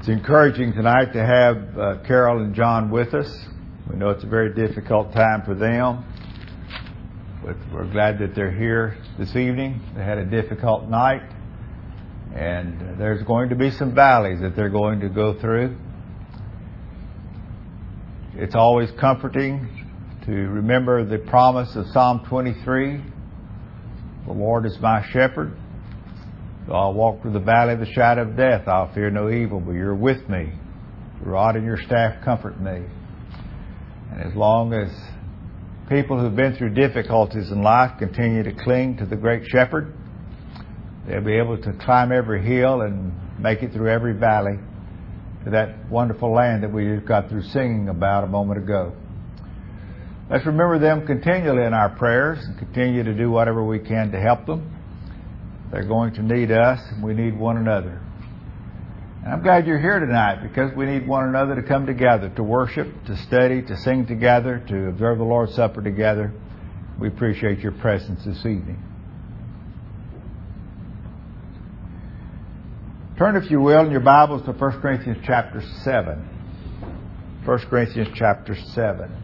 It's encouraging tonight to have Carol and John with us. We know it's a very difficult time for them, but we're glad that they're here this evening. They had a difficult night, and there's going to be some valleys that they're going to go through. It's always comforting to remember the promise of Psalm 23. The Lord is my shepherd. Though I'll walk through the valley of the shadow of death, I'll fear no evil, but you're with me. Your rod and your staff comfort me. And as long as people who've been through difficulties in life continue to cling to the great shepherd, they'll be able to climb every hill and make it through every valley to that wonderful land that we got through singing about a moment ago. Let's remember them continually in our prayers and continue to do whatever we can to help them. They're going to need us, and we need one another. And I'm glad you're here tonight, because we need one another to come together, to worship, to study, to sing together, to observe the Lord's Supper together. We appreciate your presence this evening. Turn, if you will, in your Bibles to 1 Corinthians chapter 7. 1 Corinthians chapter 7.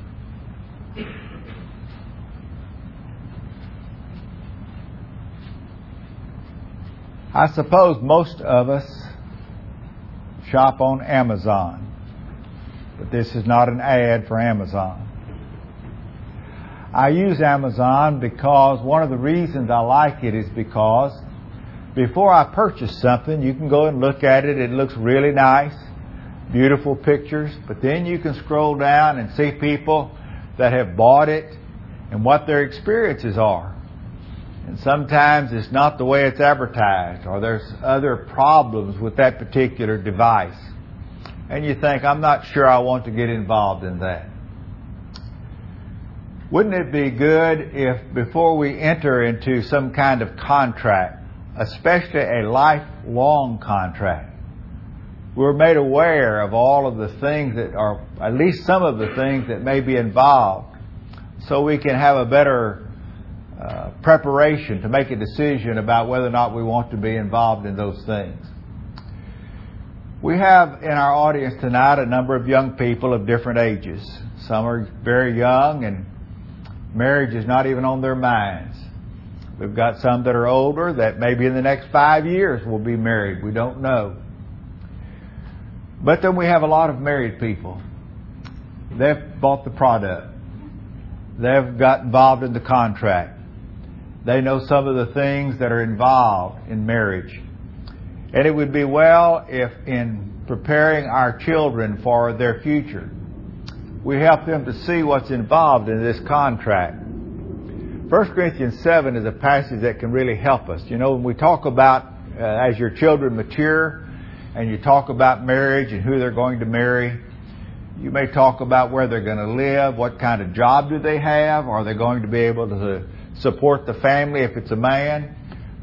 I suppose most of us shop on Amazon, but this is not an ad for Amazon. I use Amazon because one of the reasons I like it is because before I purchase something, you can go and look at it. It looks really nice, beautiful pictures, but then you can scroll down and see people that have bought it and what their experiences are. And sometimes it's not the way it's advertised, or there's other problems with that particular device. And you think, I'm not sure I want to get involved in that. Wouldn't it be good if before we enter into some kind of contract, especially a lifelong contract, we were made aware of all of the things that are, at least some of the things that may be involved, so we can have a better preparation to make a decision about whether or not we want to be involved in those things. We have in our audience tonight a number of young people of different ages. Some are very young and marriage is not even on their minds. We've got some that are older that maybe in the next 5 years will be married. We don't know. But then we have a lot of married people. They've bought the product. They've got involved in the contract. They know some of the things that are involved in marriage. And it would be well if in preparing our children for their future, we help them to see what's involved in this contract. 1 Corinthians 7 is a passage that can really help us. You know, when we talk about as your children mature and you talk about marriage and who they're going to marry, you may talk about where they're going to live, what kind of job do they have, are they going to be able to support the family if it's a man,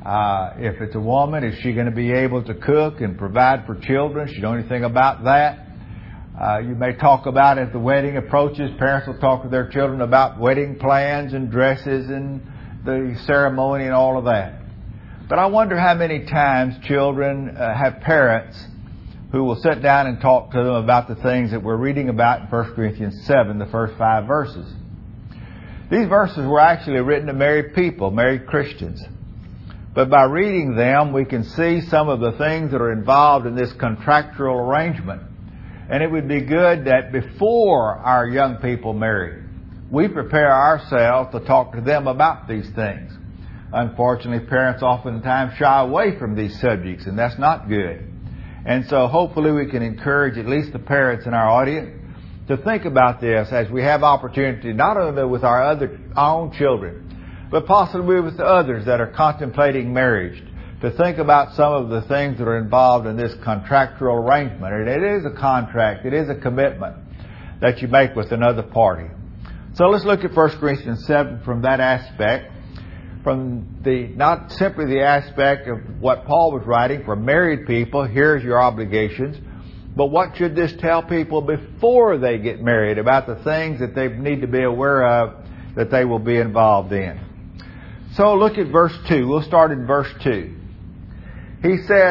if it's a woman, is she going to be able to cook and provide for children? She know anything about that? You may talk about as the wedding approaches, parents will talk to their children about wedding plans and dresses and the ceremony and all of that. But I wonder how many times children have parents who will sit down and talk to them about the things that we're reading about in 1 Corinthians 7, the first 5 verses. These verses were actually written to married people, married Christians. But by reading them, we can see some of the things that are involved in this contractual arrangement. And it would be good that before our young people marry, we prepare ourselves to talk to them about these things. Unfortunately, parents oftentimes shy away from these subjects, and that's not good. And so hopefully we can encourage at least the parents in our audience to think about this as we have opportunity, not only with our own children, but possibly with others that are contemplating marriage, to think about some of the things that are involved in this contractual arrangement. And it is a contract, it is a commitment that you make with another party. So let's look at 1 Corinthians 7 from that aspect, from the not simply the aspect of what Paul was writing for married people, here's your obligations, but what should this tell people before they get married about the things that they need to be aware of that they will be involved in. So look at verse 2. We'll start in verse 2. He said,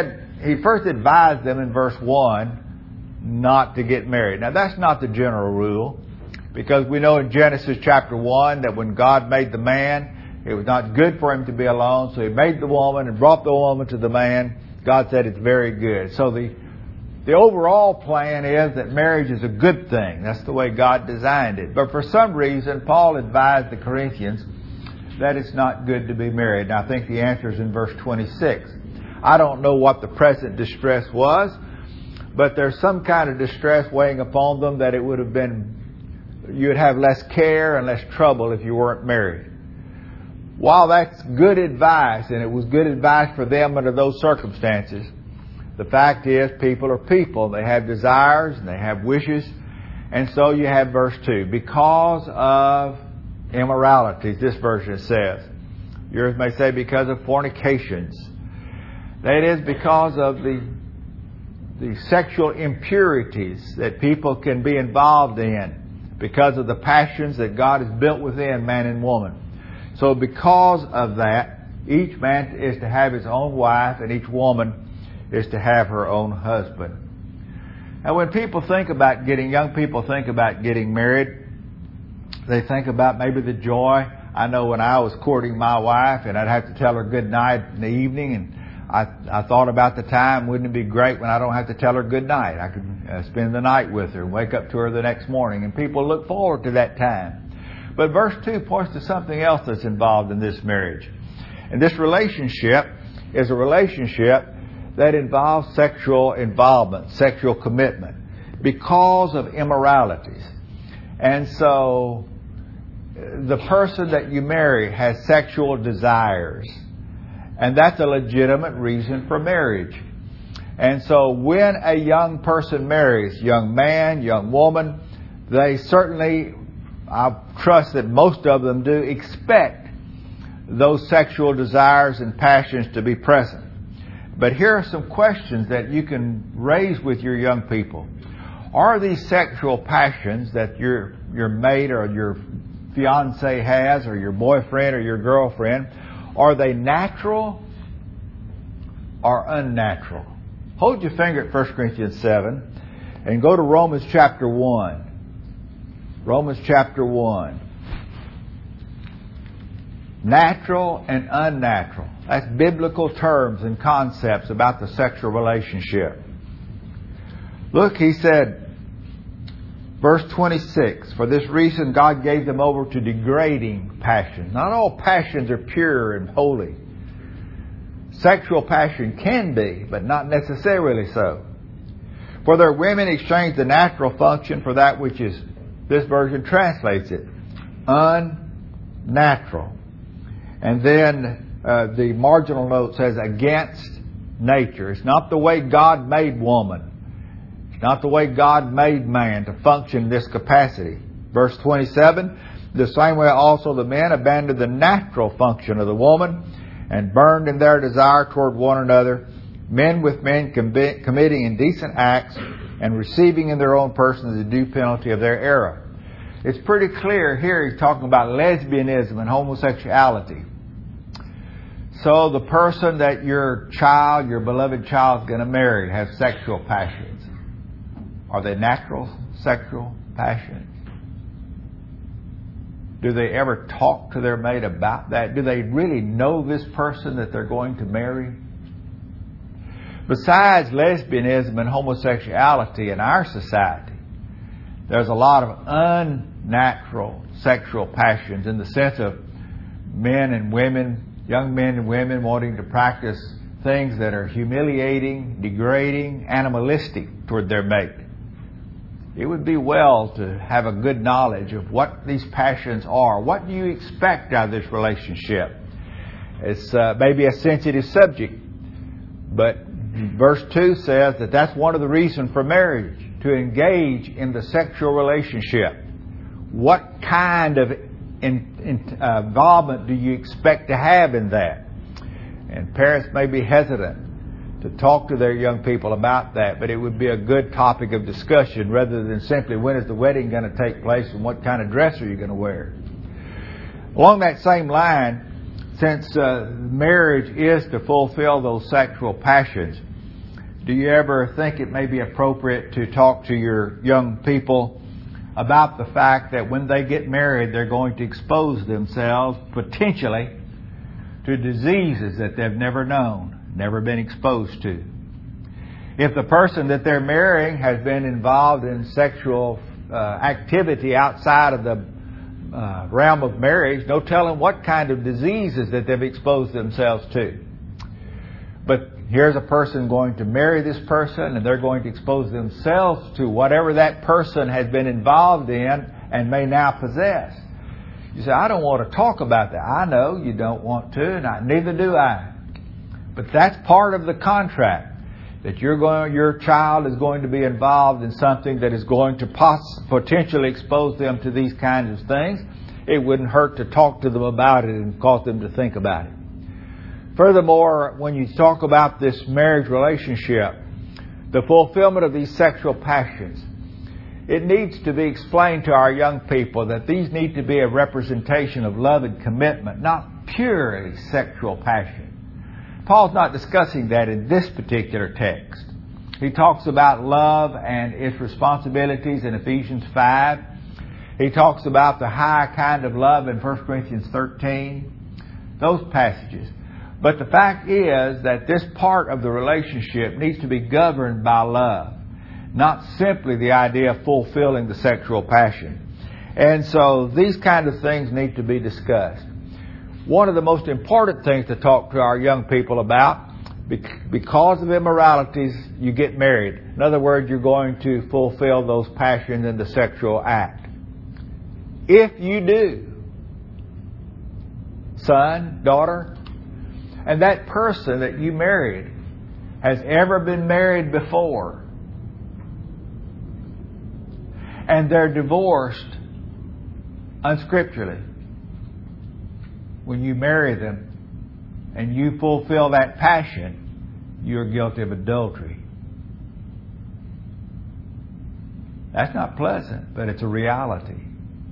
he first advised them in verse 1 not to get married. Now that's not the general rule, because we know in Genesis chapter 1 that when God made the man, it was not good for him to be alone, so he made the woman and brought the woman to the man. God said it's very good. So the overall plan is that marriage is a good thing. That's the way God designed it. But for some reason, Paul advised the Corinthians that it's not good to be married. And I think the answer is in verse 26. I don't know what the present distress was, but there's some kind of distress weighing upon them that it would have been, you would have less care and less trouble if you weren't married. While that's good advice, and it was good advice for them under those circumstances, the fact is people are people. They have desires and they have wishes. And so you have verse 2. Because of immoralities, this version says. Yours may say because of fornications. That is because of the sexual impurities that people can be involved in because of the passions that God has built within man and woman. So because of that, each man is to have his own wife and each woman is to have her own husband. And when people think about young people think about getting married, they think about maybe the joy. I know when I was courting my wife and I'd have to tell her good night in the evening, and I thought about the time, wouldn't it be great when I don't have to tell her good night? I could spend the night with her and wake up to her the next morning, and people look forward to that time. But verse 2 points to something else that's involved in this marriage. And this relationship is a relationship that involves sexual involvement, sexual commitment, because of immoralities. And so the person that you marry has sexual desires. And that's a legitimate reason for marriage. And so when a young person marries, young man, young woman, they certainly, I trust that most of them do, expect those sexual desires and passions to be present. But here are some questions that you can raise with your young people. Are these sexual passions that your mate or your fiancé has, or your boyfriend or your girlfriend, are they natural or unnatural? Hold your finger at 1 Corinthians 7 and go to Romans chapter 1. Romans chapter 1. Natural and unnatural. That's biblical terms and concepts about the sexual relationship. Look, he said, verse 26, for this reason God gave them over to degrading passions. Not all passions are pure and holy. Sexual passion can be, but not necessarily so. For their women exchanged the natural function for that which is, this version translates it, unnatural. And then the marginal note says against nature. It's not the way God made woman. It's not the way God made man to function in this capacity. Verse 27, the same way also the men abandoned the natural function of the woman and burned in their desire toward one another, men with men committing indecent acts and receiving in their own persons the due penalty of their error. It's pretty clear here he's talking about lesbianism and homosexuality. So the person that your beloved child is going to marry has sexual passions. Are they natural sexual passions? Do they ever talk to their mate about that? Do they really know this person that they're going to marry? Besides lesbianism and homosexuality in our society, there's a lot of unnatural sexual passions in the sense of men and women, young men and women wanting to practice things that are humiliating, degrading, animalistic toward their mate. It would be well to have a good knowledge of what these passions are. What do you expect out of this relationship? It's maybe a sensitive subject, but verse 2 says that that's one of the reasons for marriage, to engage in the sexual relationship. What kind of involvement do you expect to have in that? And parents may be hesitant to talk to their young people about that, but it would be a good topic of discussion rather than simply when is the wedding going to take place and what kind of dress are you going to wear. Along that same line, since marriage is to fulfill those sexual passions, Do you ever think it may be appropriate to talk to your young people about the fact that when they get married, they're going to expose themselves potentially to diseases that they've never known, never been exposed to? If the person that they're marrying has been involved in sexual activity outside of the realm of marriage, no telling what kind of diseases that they've exposed themselves to. But here's a person going to marry this person, and they're going to expose themselves to whatever that person has been involved in and may now possess. You say, I don't want to talk about that. I know you don't want to, and neither do I. But that's part of the contract, that your child is going to be involved in something that is going to potentially expose them to these kinds of things. It wouldn't hurt to talk to them about it and cause them to think about it. Furthermore, when you talk about this marriage relationship, the fulfillment of these sexual passions, it needs to be explained to our young people that these need to be a representation of love and commitment, not purely sexual passion. Paul's not discussing that in this particular text. He talks about love and its responsibilities in Ephesians 5. He talks about the high kind of love in 1 Corinthians 13. Those passages. But the fact is that this part of the relationship needs to be governed by love, not simply the idea of fulfilling the sexual passion. And so these kind of things need to be discussed. One of the most important things to talk to our young people about, because of immoralities, you get married. In other words, you're going to fulfill those passions in the sexual act. If you do, son, daughter, and that person that you married has ever been married before, and they're divorced unscripturally, when you marry them and you fulfill that passion, you're guilty of adultery. That's not pleasant, but it's a reality.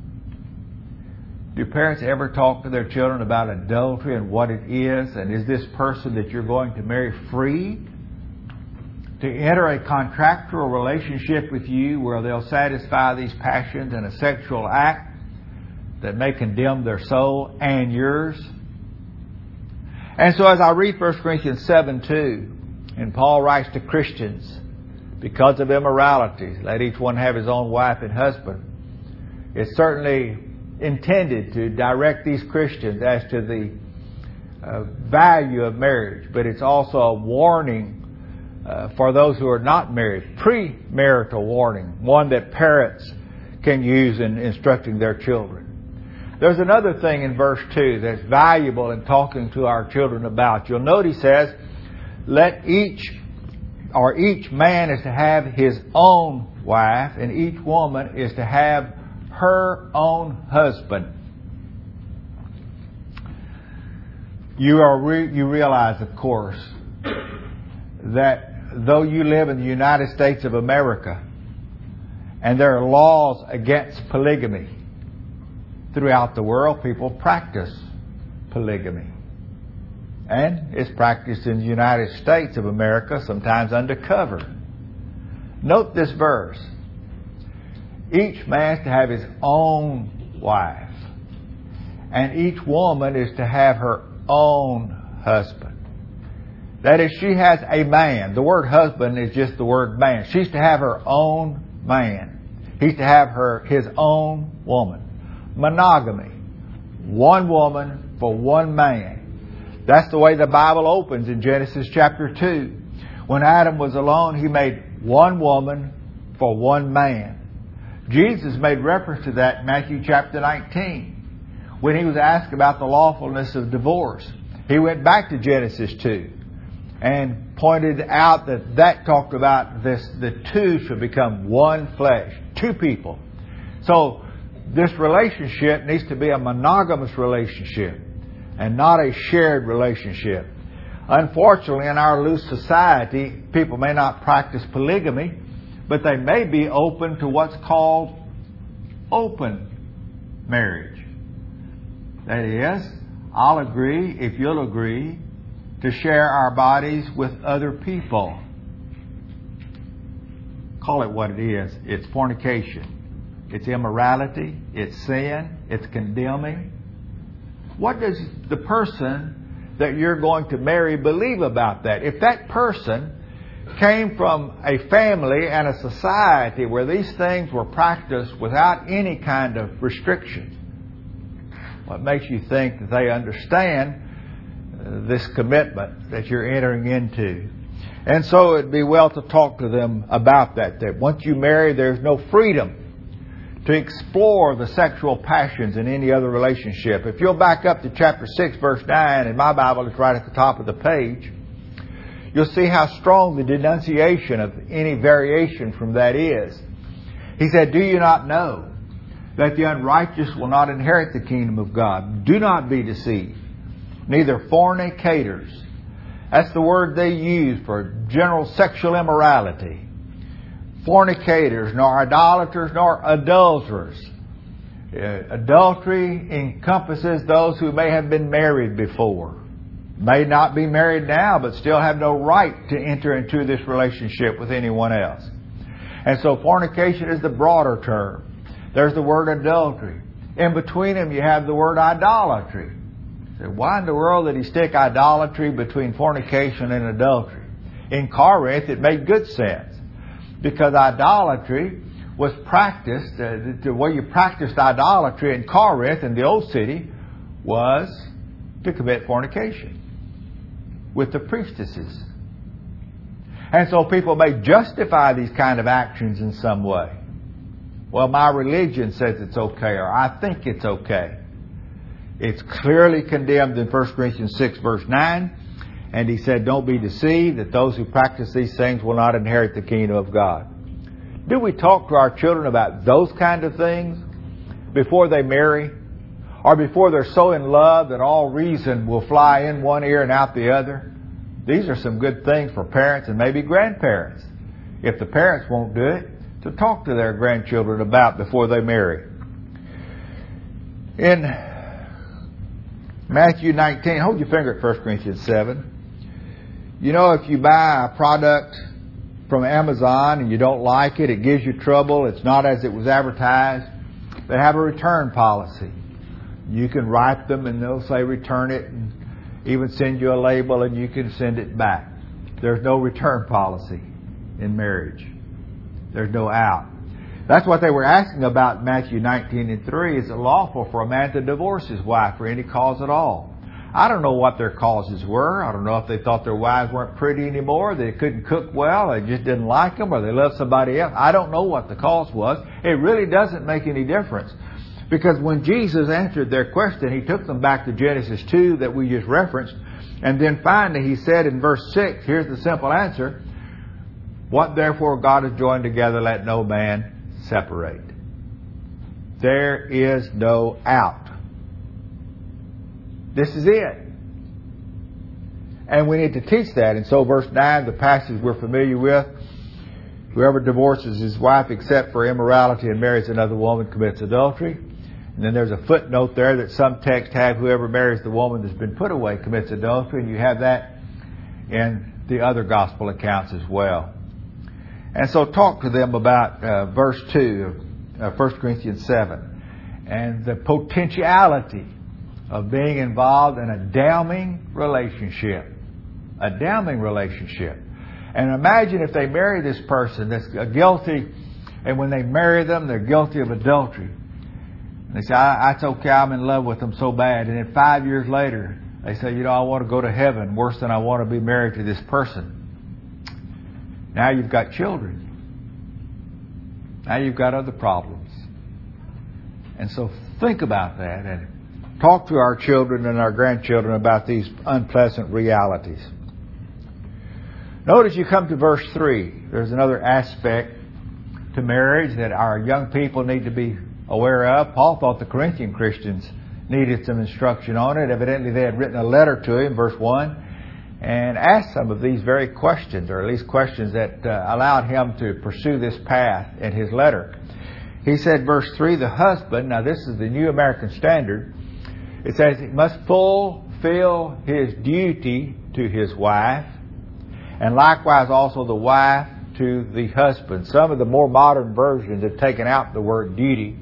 Do parents ever talk to their children about adultery and what it is? And is this person that you're going to marry free to enter a contractual relationship with you where they'll satisfy these passions in a sexual act that may condemn their soul and yours? And so as I read 1 Corinthians 7:2, and Paul writes to Christians, because of immoralities, let each one have his own wife and husband. It's certainly intended to direct these Christians as to the value of marriage, but it's also a warning for those who are not married, premarital warning, one that parents can use in instructing their children. There's another thing in verse 2 that's valuable in talking to our children about. You'll note he says, each man is to have his own wife, and each woman is to have her own husband. You realize, of course, that though you live in the United States of America and there are laws against polygamy, throughout the world people practice polygamy. And it's practiced in the United States of America, sometimes undercover. Note this verse. Each man is to have his own wife, and each woman is to have her own husband. That is, she has a man. The word husband is just the word man. She's to have her own man. He's to have his own woman. Monogamy. One woman for one man. That's the way the Bible opens in Genesis chapter 2. When Adam was alone, he made one woman for one man. Jesus made reference to that in Matthew chapter 19. When he was asked about the lawfulness of divorce, he went back to Genesis 2 and pointed out that talked about the two should become one flesh, two people. So this relationship needs to be a monogamous relationship and not a shared relationship. Unfortunately, in our loose society, people may not practice polygamy, but they may be open to what's called open marriage. That is, I'll agree, if you'll agree, to share our bodies with other people. call it what it is. It's fornication. It's immorality. It's sin. It's condemning. What does the person that you're going to marry believe about that? If that person came from a family and a society where these things were practiced without any kind of restriction, what makes you think that they understand this commitment that you're entering into? And so it'd be well to talk to them about that once you marry, there's no freedom to explore the sexual passions in any other relationship. If you'll back up to chapter 6, verse 9, in my Bible it's right at the top of the page, you'll see how strong the denunciation of any variation from that is. He said, "Do you not know that the unrighteous will not inherit the kingdom of God? Do not be deceived. Neither fornicators," that's the word they use for general sexual immorality, "fornicators, nor idolaters, nor adulterers." Adultery encompasses those who may have been married before, may not be married now, but still have no right to enter into this relationship with anyone else. And so fornication is the broader term. There's the word adultery. In between them you have the word idolatry. So why in the world did he stick idolatry between fornication and adultery? In Corinth it made good sense, because idolatry was practiced, the way you practiced idolatry in Corinth, in the old city, was to commit fornication with the priestesses. And so people may justify these kind of actions in some way. Well, my religion says it's okay, or I think it's okay. It's clearly condemned in 1 Corinthians 6, verse 9. And he said, "Don't be deceived, that those who practice these things will not inherit the kingdom of God." Do we talk to our children about those kind of things before they marry? Or before they're so in love that all reason will fly in one ear and out the other? These are some good things for parents and maybe grandparents, if the parents won't do it, to talk to their grandchildren about before they marry. In Matthew 19, hold your finger at 1 Corinthians 7. You know, if you buy a product from Amazon and you don't like it, it gives you trouble, it's not as it was advertised, they have a return policy. You can write them and they'll say return it, and even send you a label and you can send it back. There's no return policy in marriage. There's no out. That's what they were asking about in Matthew 19:3. Is it lawful for a man to divorce his wife for any cause at all? I don't know what their causes were. I don't know if they thought their wives weren't pretty anymore, they couldn't cook well, they just didn't like them, or they loved somebody else. I don't know what the cause was. It really doesn't make any difference. Because when Jesus answered their question, He took them back to Genesis 2 that we just referenced. And then finally He said in verse 6, here's the simple answer: "What therefore God has joined together, let no man separate." There is no out. This is it. And we need to teach that. And so verse 9, the passage we're familiar with, "Whoever divorces his wife except for immorality and marries another woman commits adultery." And then there's a footnote there that some texts have, "Whoever marries the woman that's been put away commits adultery." And you have that in the other gospel accounts as well. And so talk to them about verse 2 of 1 Corinthians 7 and the potentiality of being involved in a damning relationship. A damning relationship. And imagine if they marry this person that's guilty, and when they marry them, they're guilty of adultery. And they say, "That's okay, I'm in love with them so bad." And then 5 years later, they say, "You know, I want to go to heaven worse than I want to be married to this person." Now you've got children. Now you've got other problems. And so think about that and talk to our children and our grandchildren about these unpleasant realities. Notice you come to verse 3. There's another aspect to marriage that our young people need to be aware of. Paul thought the Corinthian Christians needed some instruction on it. Evidently they had written a letter to him, verse 1, and asked some of these very questions, or at least questions that allowed him to pursue this path in his letter. He said, verse 3, "The husband," now this is the New American Standard, it says, "he must fulfill his duty to his wife, and likewise also the wife to the husband. Some of the more modern versions have taken out the word duty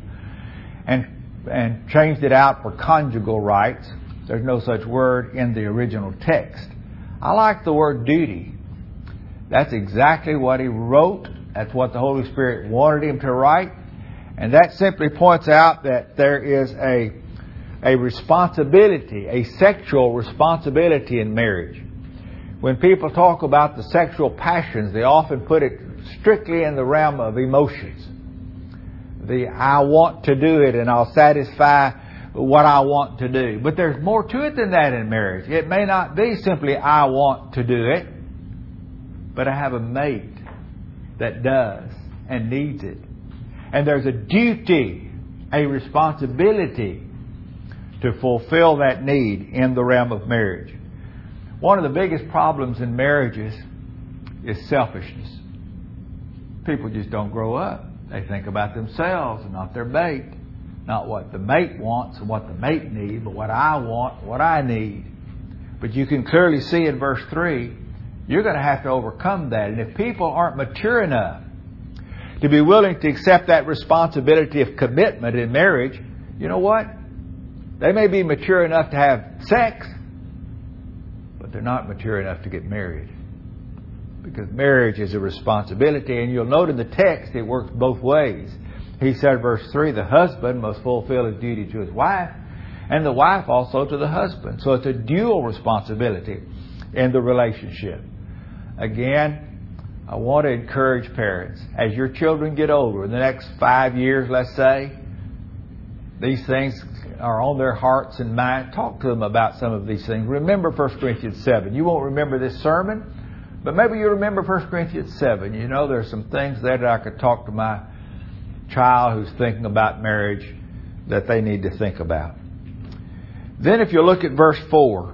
and changed it out for conjugal rights. There's no such word in the original text. I like the word duty. That's exactly what he wrote. That's what the Holy Spirit wanted him to write. And that simply points out that there is a responsibility, a sexual responsibility in marriage. When people talk about the sexual passions, they often put it strictly in the realm of emotions. I want to do it and I'll satisfy what I want to do. But there's more to it than that in marriage. It may not be simply I want to do it, but I have a mate that does and needs it. And there's a duty, a responsibility to fulfill that need in the realm of marriage. One of the biggest problems in marriages is selfishness. People just don't grow up. They think about themselves and not their mate. Not what the mate wants and what the mate needs, but what I want, what I need. But you can clearly see in verse 3, you're going to have to overcome that. And if people aren't mature enough to be willing to accept that responsibility of commitment in marriage, you know what? They may be mature enough to have sex, but they're not mature enough to get married. Because marriage is a responsibility, and you'll note in the text it works both ways. He said, verse 3, the husband must fulfill his duty to his wife, and the wife also to the husband. So it's a dual responsibility in the relationship. Again, I want to encourage parents, as your children get older, in the next 5 years, let's say, these things are on their hearts and minds. Talk to them about some of these things. Remember 1 Corinthians 7. You won't remember this sermon, but maybe you remember 1 Corinthians 7. You know, there's some things there that I could talk to my child who's thinking about marriage that they need to think about. Then if you look at verse 4,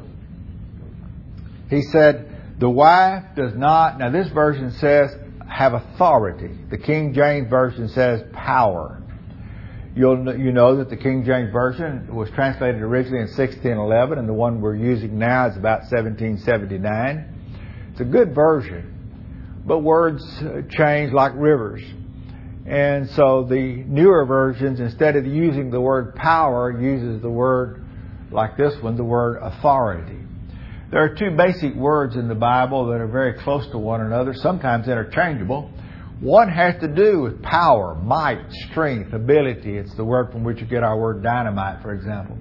he said, the wife does not, now this version says, have authority. The King James Version says power. You know that the King James Version was translated originally in 1611, and the one we're using now is about 1779. It's a good version, but words change like rivers. And so the newer versions, instead of using the word power, uses the word, like this one, the word authority. There are two basic words in the Bible that are very close to one another, sometimes interchangeable. One has to do with power, might, strength, ability. It's the word from which you get our word dynamite, for example.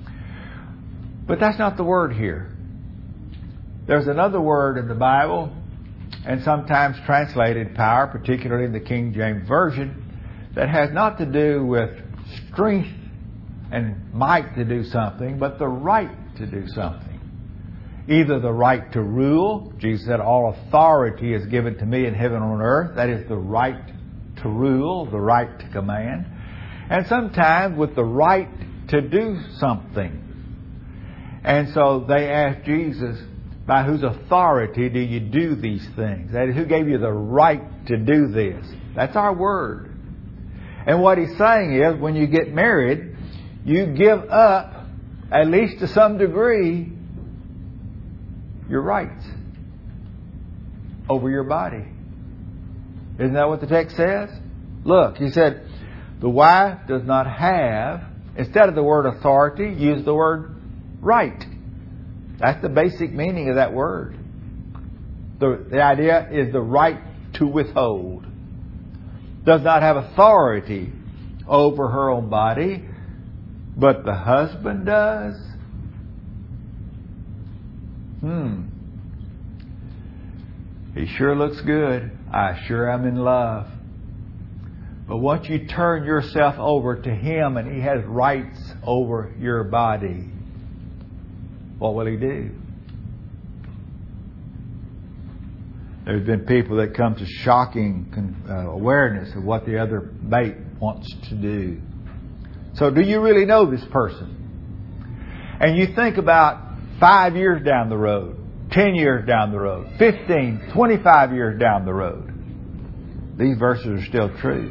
But that's not the word here. There's another word in the Bible, and sometimes translated power, particularly in the King James Version, that has not to do with strength and might to do something, but the right to do something. Either the right to rule. Jesus said, all authority is given to me in heaven and on earth. That is the right to rule, the right to command. And sometimes with the right to do something. And so they asked Jesus, by whose authority do you do these things? That is, who gave you the right to do this? That's our word. And what he's saying is, when you get married, you give up, at least to some degree, your rights over your body. Isn't that what the text says? Look, he said, the wife does not have, instead of the word authority, use the word right. That's the basic meaning of that word. The idea is the right to withhold. Does not have authority over her own body, but the husband does. He sure looks good. I sure am in love. But once you turn yourself over to him and he has rights over your body, what will he do? There's been people that come to shocking awareness of what the other mate wants to do. So do you really know this person? And you think about 5 years down the road, 10 years down the road, 15, 25 years down the road. These verses are still true.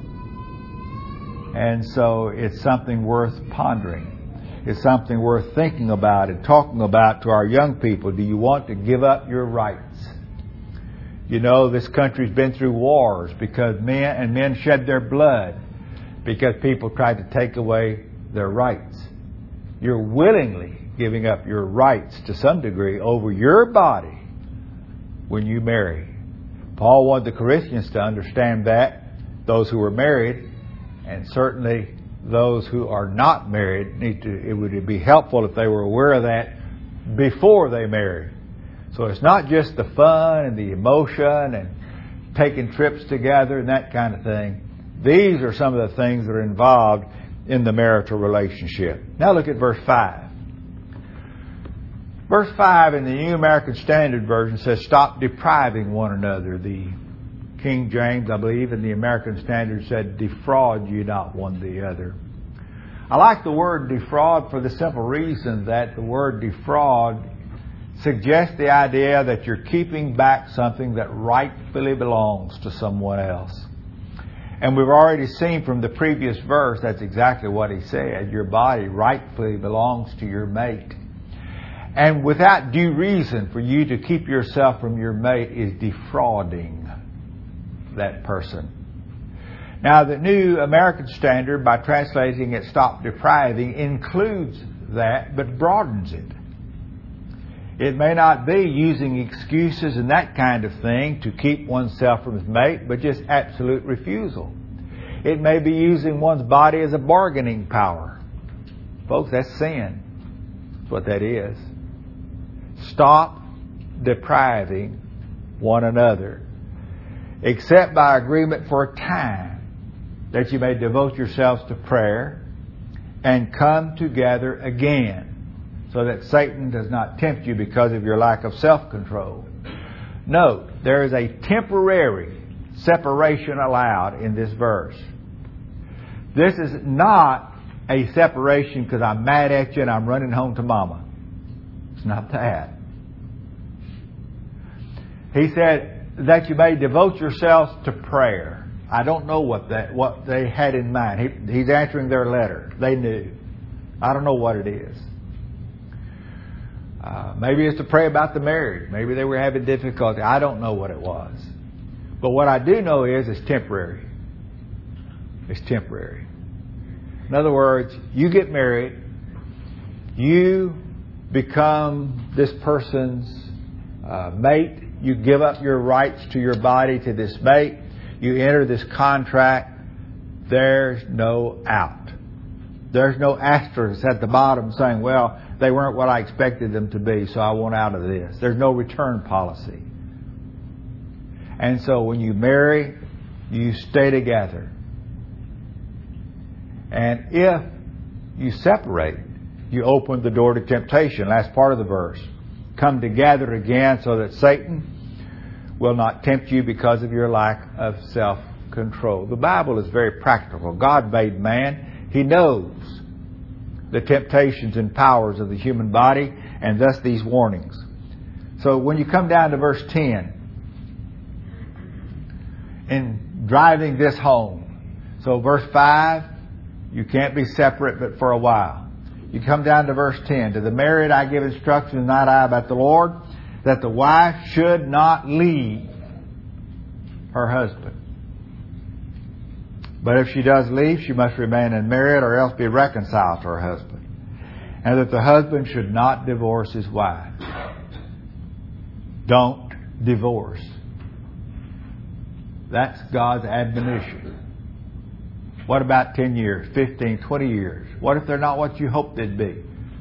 And so it's something worth pondering. It's something worth thinking about and talking about to our young people. Do you want to give up your rights? You know, this country's been through wars because men shed their blood because people tried to take away their rights. You're willingly giving up your rights to some degree over your body when you marry. Paul wanted the Corinthians to understand that, those who were married, and certainly those who are not married it would be helpful if they were aware of that before they married. So it's not just the fun and the emotion and taking trips together and that kind of thing. These are some of the things that are involved in the marital relationship. Now look at verse 5. Verse 5 in the New American Standard Version says, stop depriving one another. The King James, I believe, and the American Standard said, defraud you not one the other. I like the word defraud for the simple reason that the word defraud suggests the idea that you're keeping back something that rightfully belongs to someone else. And we've already seen from the previous verse, that's exactly what he said. Your body rightfully belongs to your mate. And without due reason for you to keep yourself from your mate is defrauding that person. Now, the New American Standard, by translating it, stop depriving, includes that, but broadens it. It may not be using excuses and that kind of thing to keep oneself from his mate, but just absolute refusal. It may be using one's body as a bargaining power. Folks, that's sin. That's what that is. Stop depriving one another, except by agreement for a time, that you may devote yourselves to prayer and come together again, so that Satan does not tempt you because of your lack of self-control. Note, there is a temporary separation allowed in this verse. This is not a separation because I'm mad at you and I'm running home to mama. It's not that. He said that you may devote yourselves to prayer. I don't know what they had in mind. He's answering their letter. They knew. I don't know what it is. Maybe it's to pray about the marriage. Maybe they were having difficulty. I don't know what it was. But what I do know is it's temporary. It's temporary. In other words, you get married, you become this person's mate, you give up your rights to your body to this mate, you enter this contract, there's no out. There's no asterisk at the bottom saying, well, they weren't what I expected them to be, so I want out of this. There's no return policy. And so when you marry, you stay together. And if you separate, you open the door to temptation. Last part of the verse. Come together again so that Satan will not tempt you because of your lack of self-control. The Bible is very practical. God made man. He knows the temptations and powers of the human body, and thus these warnings. So when you come down to verse 10, in driving this home, so verse 5, you can't be separate but for a while. You come down to verse 10, to the married I give instructions, not I, but the Lord, that the wife should not leave her husband. But if she does leave, she must remain unmarried or else be reconciled to her husband. And that the husband should not divorce his wife. Don't divorce. That's God's admonition. What about 10 years, 15, 20 years? What if they're not what you hoped they'd be?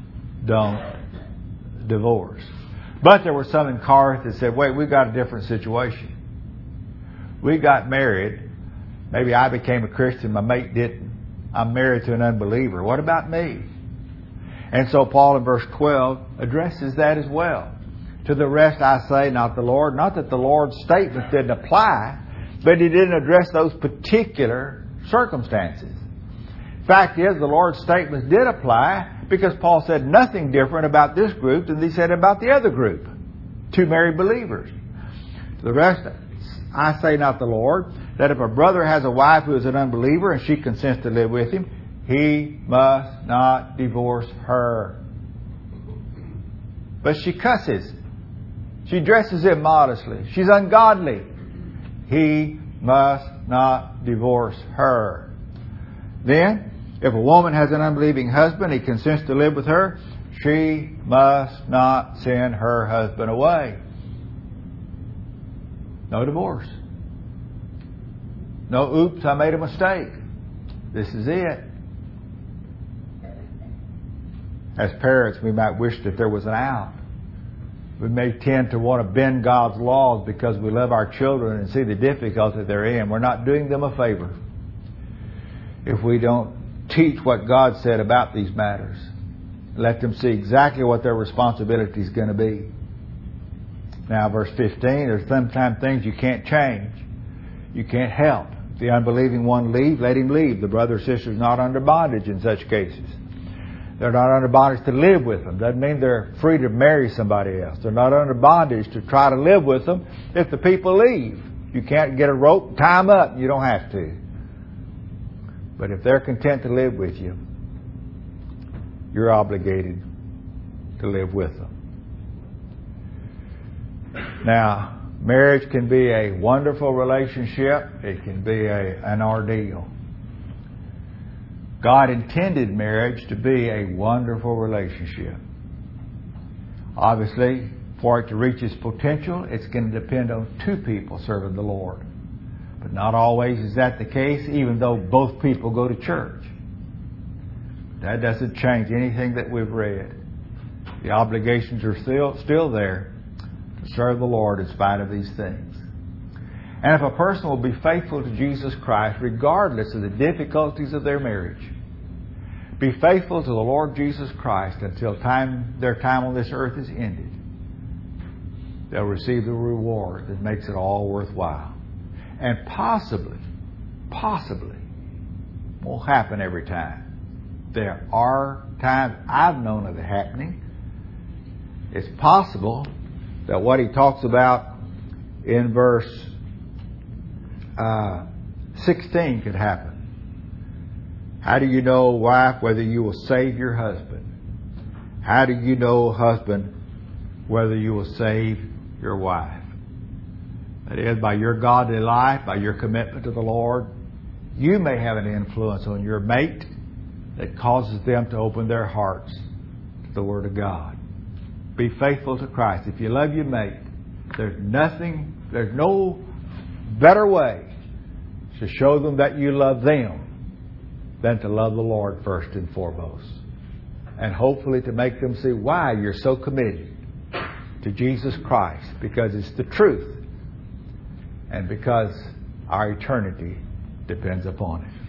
Don't divorce. But there were some in Corinth that said, wait, we've got a different situation. We got married. Maybe I became a Christian, my mate didn't. I'm married to an unbeliever. What about me? And so Paul in verse 12 addresses that as well. To the rest I say, not the Lord. Not that the Lord's statement didn't apply, but he didn't address those particular circumstances. Fact is, the Lord's statements did apply because Paul said nothing different about this group than he said about the other group. Two married believers. The rest, I say not the Lord, that if a brother has a wife who is an unbeliever and she consents to live with him, he must not divorce her. But she cusses. She dresses immodestly. She's ungodly. He must not divorce her. Then, if a woman has an unbelieving husband, he consents to live with her, she must not send her husband away. No divorce. No, oops, I made a mistake. This is it. As parents, we might wish that there was an out. We may tend to want to bend God's laws because we love our children and see the difficulty they're in. We're not doing them a favor if we don't teach what God said about these matters. Let them see exactly what their responsibility is going to be. Now, verse 15, there's sometimes things you can't change. You can't help. If the unbelieving one leave, let him leave. The brother or sister is not under bondage in such cases. They're not under bondage to live with them. Doesn't mean they're free to marry somebody else. They're not under bondage to try to live with them if the people leave. You can't get a rope and tie them up. You don't have to. But if they're content to live with you, you're obligated to live with them. Now, marriage can be a wonderful relationship. It can be an ordeal. God intended marriage to be a wonderful relationship. Obviously, for it to reach its potential, it's going to depend on two people serving the Lord. But not always is that the case, even though both people go to church. That doesn't change anything that we've read. The obligations are still there to serve the Lord in spite of these things. And if a person will be faithful to Jesus Christ, regardless of the difficulties of their marriage, be faithful to the Lord Jesus Christ until their time on this earth is ended, they'll receive the reward that makes it all worthwhile. And possibly, won't happen every time. There are times I've known of it happening. It's possible that what he talks about in verse 16 could happen. How do you know, wife, whether you will save your husband? How do you know, husband, whether you will save your wife? That is, by your godly life, by your commitment to the Lord, you may have an influence on your mate that causes them to open their hearts to the Word of God. Be faithful to Christ. If you love your mate, there's no better way to show them that you love them than to love the Lord first and foremost. And hopefully to make them see why you're so committed to Jesus Christ. Because it's the truth. And because our eternity depends upon it.